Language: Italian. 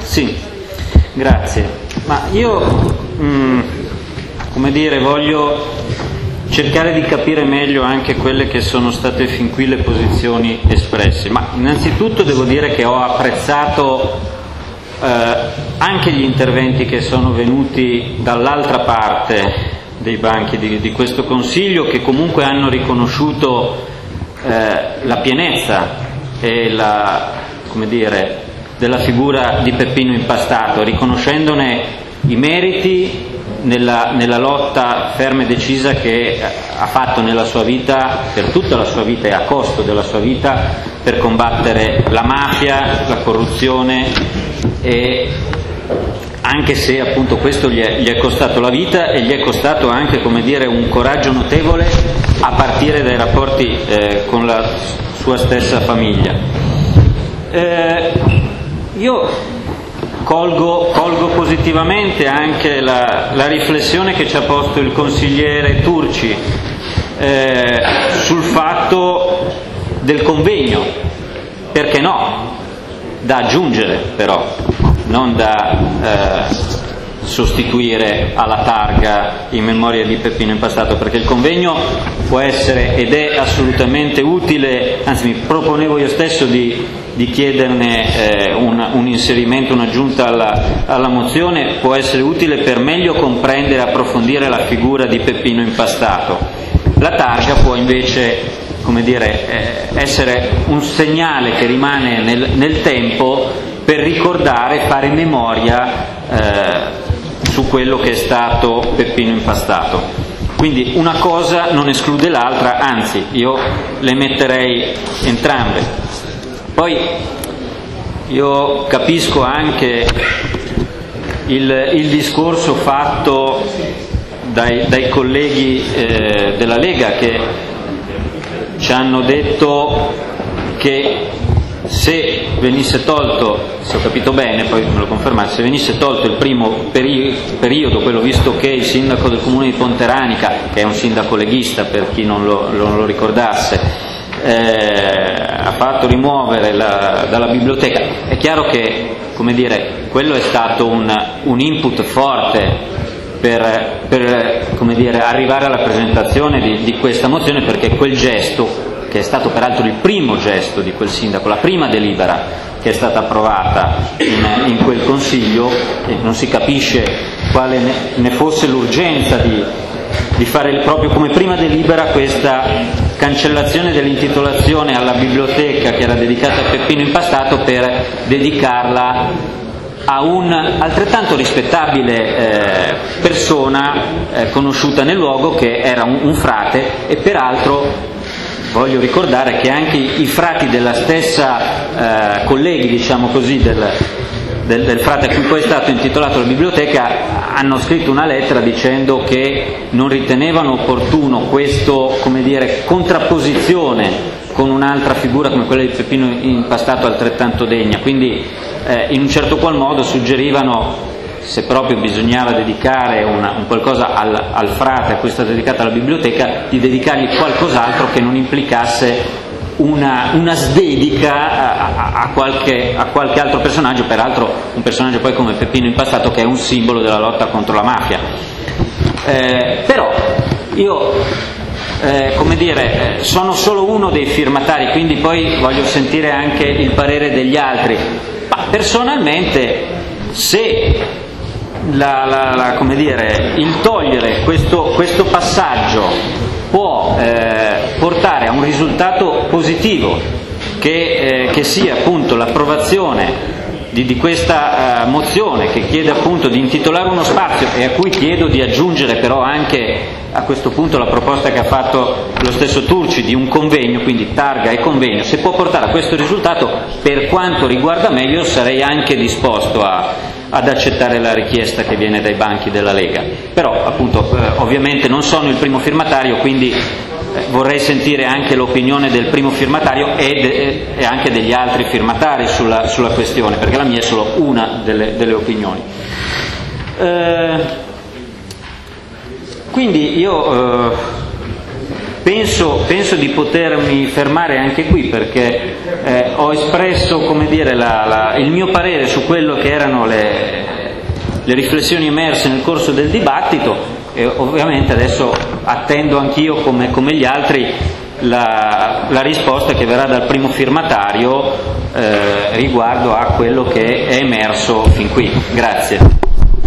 Sì, grazie. Ma io, come dire, voglio cercare di capire meglio anche quelle che sono state fin qui le posizioni espresse. Ma innanzitutto devo dire che ho apprezzato anche gli interventi che sono venuti dall'altra parte dei banchi di questo Consiglio, che comunque hanno riconosciuto la pienezza e come dire, della figura di Peppino Impastato, riconoscendone i meriti nella lotta ferma e decisa che ha fatto nella sua vita, per tutta la sua vita e a costo della sua vita, per combattere la mafia, la corruzione, e anche se appunto questo gli è costato la vita e gli è costato anche, come dire, un coraggio notevole a partire dai rapporti con la sua stessa famiglia. Io colgo positivamente anche la riflessione che ci ha posto il consigliere Turci sul fatto del convegno, perché no, da aggiungere però, non da sostituire alla targa in memoria di Peppino Impastato, perché il convegno può essere ed è assolutamente utile, anzi mi proponevo io stesso di chiederne un inserimento, un'aggiunta alla mozione, può essere utile per meglio comprendere e approfondire la figura di Peppino Impastato. La targa può invece, come dire, essere un segnale che rimane nel tempo per ricordare, fare memoria su quello che è stato Peppino Impastato. Quindi una cosa non esclude l'altra, anzi io le metterei entrambe. Poi io capisco anche il discorso fatto dai colleghi della Lega, che ci hanno detto che se venisse tolto, se ho capito bene, poi me lo confermate, se venisse tolto il primo periodo, quello visto che il sindaco del comune di Ponteranica, che è un sindaco leghista per chi non lo ricordasse, ha fatto rimuovere dalla biblioteca, è chiaro che, come dire, quello è stato un input forte per come dire, arrivare alla presentazione di questa mozione, perché quel gesto, che è stato peraltro il primo gesto di quel sindaco, la prima delibera che è stata approvata in quel Consiglio, e non si capisce quale ne fosse l'urgenza di fare proprio come prima delibera questa cancellazione dell'intitolazione alla biblioteca che era dedicata a Peppino Impastato per dedicarla a un altrettanto rispettabile persona conosciuta nel luogo, che era un frate, e peraltro voglio ricordare che anche i frati della stessa colleghi, diciamo così, del frate a cui poi è stato intitolato la biblioteca, hanno scritto una lettera dicendo che non ritenevano opportuno questo, come dire, contrapposizione con un'altra figura come quella di Peppino Impastato altrettanto degna. Quindi in un certo qual modo suggerivano, se proprio bisognava dedicare un qualcosa al frate a cui è stata dedicata la biblioteca, di dedicargli qualcos'altro che non implicasse una sdedica a qualche altro personaggio, peraltro un personaggio poi come Peppino Impastato, che è un simbolo della lotta contro la mafia. Però io, come dire, sono solo uno dei firmatari, quindi poi voglio sentire anche il parere degli altri. Ma personalmente, se come dire, il togliere questo passaggio può portare a un risultato positivo, che sia appunto l'approvazione di questa mozione, che chiede appunto di intitolare uno spazio, e a cui chiedo di aggiungere però anche a questo punto la proposta che ha fatto lo stesso Turci di un convegno, quindi targa e convegno, se può portare a questo risultato, per quanto riguarda me, io sarei anche disposto ad accettare la richiesta che viene dai banchi della Lega. Però appunto ovviamente non sono il primo firmatario, quindi vorrei sentire anche l'opinione del primo firmatario e anche degli altri firmatari sulla questione, perché la mia è solo una delle opinioni. Quindi io penso di potermi fermare anche qui, perché ho espresso, come dire, il mio parere su quello che erano le riflessioni emerse nel corso del dibattito, e ovviamente adesso attendo anch'io come gli altri la risposta che verrà dal primo firmatario riguardo a quello che è emerso fin qui. Grazie.